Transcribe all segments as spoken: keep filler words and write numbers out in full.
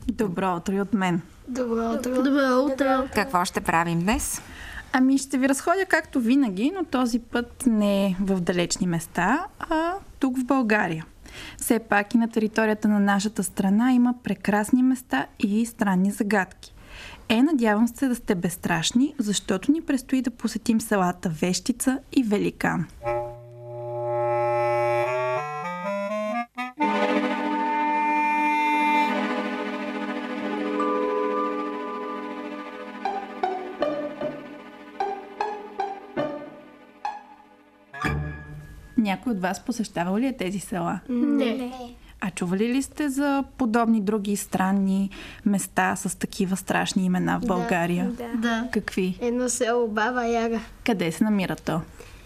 Добро утро и от мен. Добро утро. Добро утро. Какво ще правим днес? Ами ще ви разходя както винаги, но този път не в далечни места, а тук в България. Все пак и на територията на нашата страна има прекрасни места и странни загадки. Е, надявам се да сте безстрашни, защото ни предстои да посетим селата Вещица и Великан. Някой от вас посещавал ли е тези села? Не. А чували ли сте за подобни други странни места с такива страшни имена в България? Да. да. Какви? Едно село Баба Яга. Къде се намира то?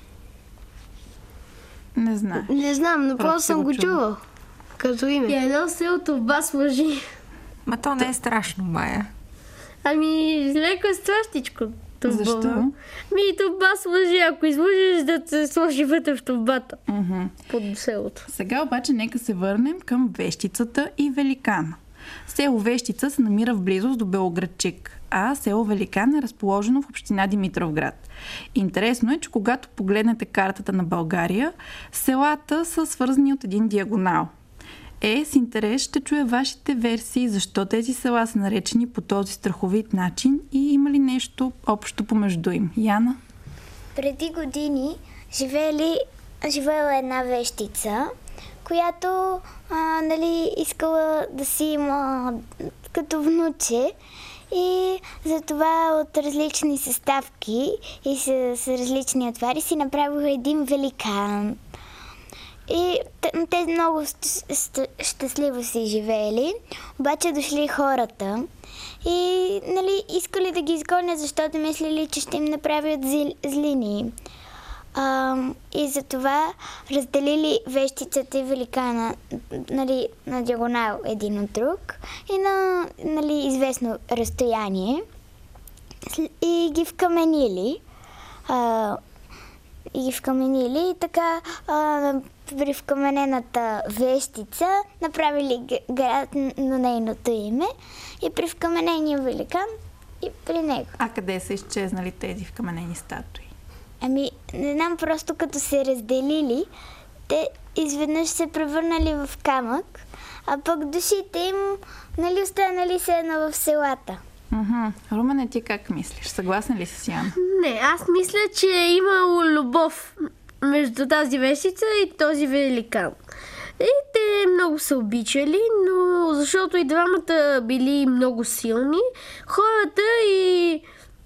Не знам. Не знам, но просто съм го чувал. Като име. И едно селото Бас лъжи. Ма то не е страшно, Мая. Ами, леко е страшничко. Това. Защо? Ми и това лъжи, ако излъжеш да се сложи вътре в турбата. Mm-hmm. Под селото. Сега обаче нека се върнем към Вещицата и Великана. Село Вещица се намира в близост до Белоградчик, а село Великан е разположено в община Димитровград. Интересно е, че когато погледнете картата на България, селата са свързани от един диагонал. Е, с интерес ще чуя вашите версии, защо тези села са наречени по този страховит начин и има ли нещо общо помежду им. Яна? Преди години живели, живеела една вещица, която а, нали, искала да си има като внуче и затова от различни съставки и с, с различни отвари си направила един великан. И те много щастливо си живеели, обаче дошли хората и нали, искали да ги изгонят, защото мислили, че ще им направят злини. А, и затова разделили Вещицата и Великана нали, на диагонал един от друг и на нали, известно разстояние и ги вкаменили. А, и ги вкаменили и така а, при вкаменената Вещица направили град на нейното име и при вкаменения Великан и при него. А къде са изчезнали тези вкаменени статуи? Ами, не знам, просто като се разделили, те изведнъж се превърнали в камък, а пък душите им нали останали се едно в селата. Уху. Румене, ти как мислиш? Съгласна ли си с Яна? Не, аз мисля, че е имало любов между тази вещица и този великан. И те много се обичали, но защото и двамата били много силни, хората и,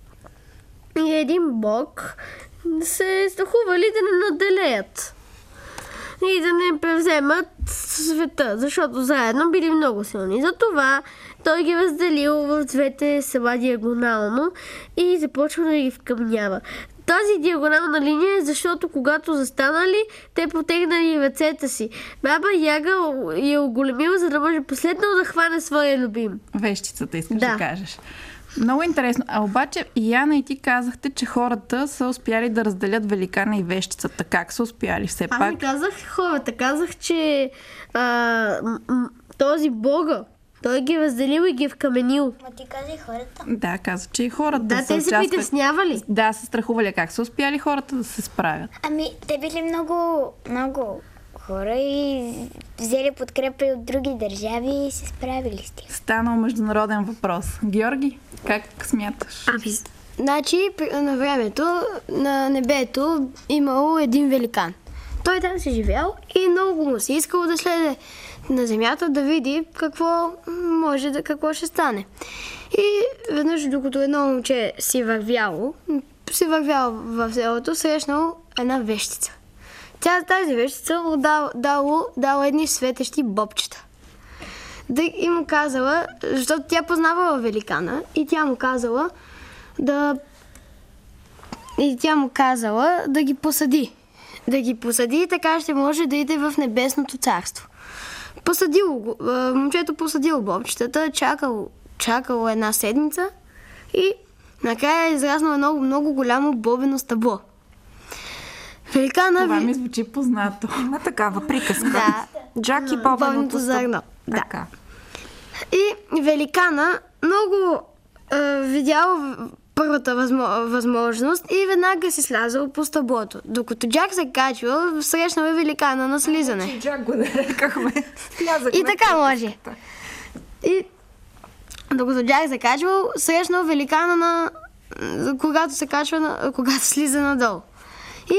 и един бог се страхували да не наделеят и да не превземат света, защото заедно били много силни. Затова той ги разделил в двете села диагонално и започва да ги вкъмнява. Тази диагонална линия е защото когато застанали, те потегнали ръцете си. Баба Яга я оголемила, за да може последно да хване своя любим. Вещицата, искаш да, да кажеш. Много интересно. А обаче и Яна и ти казахте, че хората са успяли да разделят Великана и Вещицата. Как са успяли все пак? Аз не казах хората. Казах, че а, м- м- този бога, той ги разделил и ги вкаменил. Ма ти каза и хората? Да, каза, че и хората да, са те се участвали... притеснявали. Да, се страхували. Как са успяли хората да се справят? Ами, те били много, много хора и взели подкрепа и от други държави и се справили с тях. Станал международен въпрос. Георги, как смяташ? Ами, значи на времето на небето имало един великан. Той там се живял и много му се искало да следе на земята да види какво може да, какво ще стане. И веднъж, докато едно момче си вървяло, си вървяло в селото, срещнало една вещица. Тя тази вещица дала, дало, дала едни светещи бобчета. Да и му казала, защото тя познавала великана и тя му казала да и тя му казала да ги посади. Да ги посади и така ще може да иде в небесното царство. Посадило го, момчето посадило бобчетата, чакало, чакало една седмица и накрая е израснало много, много голямо бобено стъбло. Великана... Това ми звучи познато. Има такава приказка. Да. Джак и бобеното зърно. Да. Така. И великана много е, видял първата възмо, възможност и веднага си слязал по стъблото. Докато Джак се качвал, срещнал е великана на слизане. Че Джак го нарекахме. И така може. И докато Джак се качвал, срещнал великана на... когато се качва, на... когато слиза надолу. И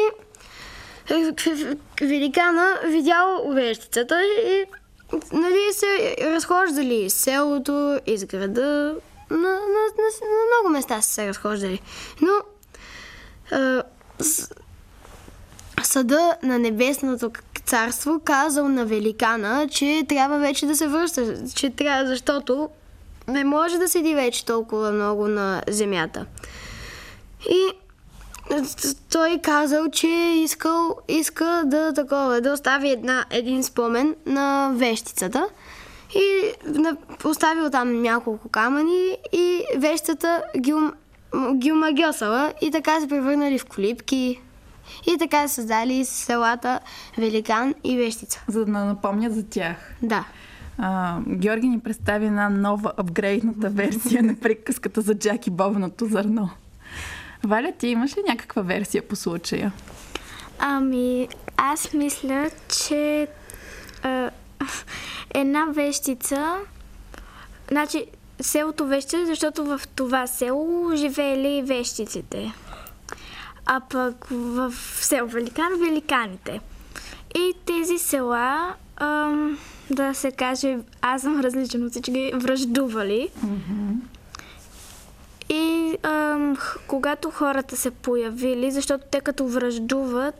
великана видял вещицата и нали, се разхождали из селото, из града. На, на, на, на много места са се разхождали. Но е, с, съда на Небесното царство казал на великана, че трябва вече да се връща, че трябва, защото не може да седи вече толкова много на земята. И той казал, че искал, иска да, такова, да остави една, един спомен на вещицата. И поставил там няколко камъни и вещата ги, ги омагьосала и така се превърнали в колибки. И така се създали селата Великан и Вещица. За да напомнят за тях. Да. А, Георги ни представи една нова апгрейдната версия на приказката за Джак и бобеното зърно. Валя, ти имаш ли някаква версия по случая? Ами, аз мисля, че а, една вещица, значи селото Вещица, защото в това село живеели вещиците, а пък в село Великан великаните. И тези села, ам, да се каже, аз съм различен от всички, връждували. Mm-hmm. И ам, когато хората се появили, защото те като връждуват,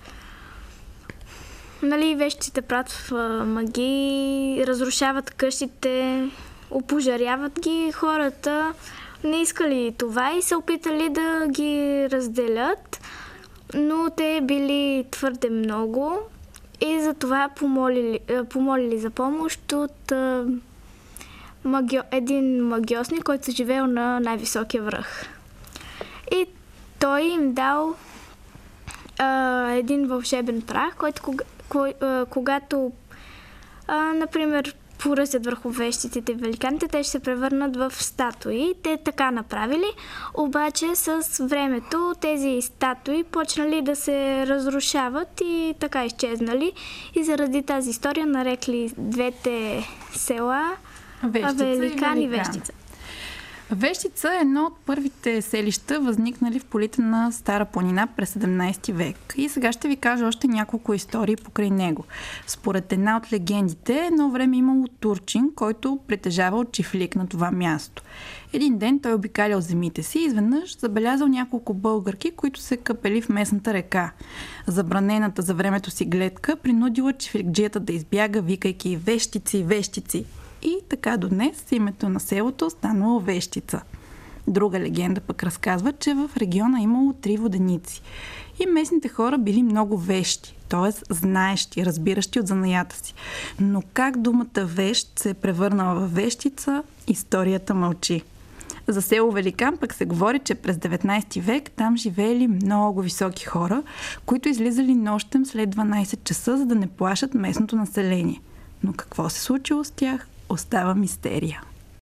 нали, вещите правят в магии, разрушават къщите, опожаряват ги, хората не искали това и се опитали да ги разделят, но те били твърде много и затова помолили, помолили за помощ от а, магио, един магиосник, който живеел на най-високия връх. И той им дал а, един вълшебен прах, който кога, кой, а, когато, а, например, поръсят върху вещиците великаните, те ще се превърнат в статуи. Те така направили, обаче с времето тези статуи почнали да се разрушават и така изчезнали. И заради тази история нарекли двете села Вещица Великан и, и Вещица. Вещица е едно от първите селища, възникнали в полите на Стара планина през седемнайсети век. И сега ще ви кажа още няколко истории покрай него. Според една от легендите, едно време имало турчин, който притежавал чифлик на това място. Един ден той обикалял земите си и изведнъж забелязал няколко българки, които се къпели в местната река. Забранената за времето си гледка принудила чифликджията да избяга, викайки вещици, вещици. И така до днес името на селото станало Вещица. Друга легенда пък разказва, че в региона имало три воденици. И местните хора били много вещи, т.е. знаещи, разбиращи от занаята си. Но как думата вещ се е превърнала в вещица, историята мълчи. За село Великан пък се говори, че през деветнайсети век там живеели много високи хора, които излизали нощем след дванайсет часа, за да не плашат местното население. Но какво се случило с тях, остава мистерия.